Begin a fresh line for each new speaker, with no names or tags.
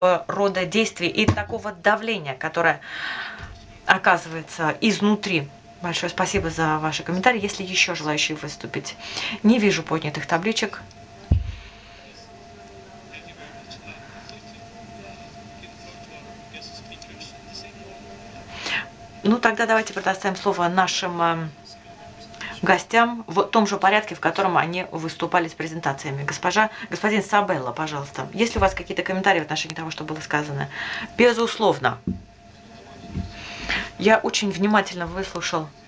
рода действий и такого давления, которое оказывается изнутри. Большое спасибо за ваши комментарии. Если еще желающие выступить? Не вижу поднятых табличек. Ну, тогда давайте предоставим слово нашим гостям в том же порядке, в котором они выступали с презентациями. Господин Сабелла, пожалуйста, есть ли у вас какие-то комментарии в отношении того, что было сказано? Безусловно. Я очень внимательно выслушал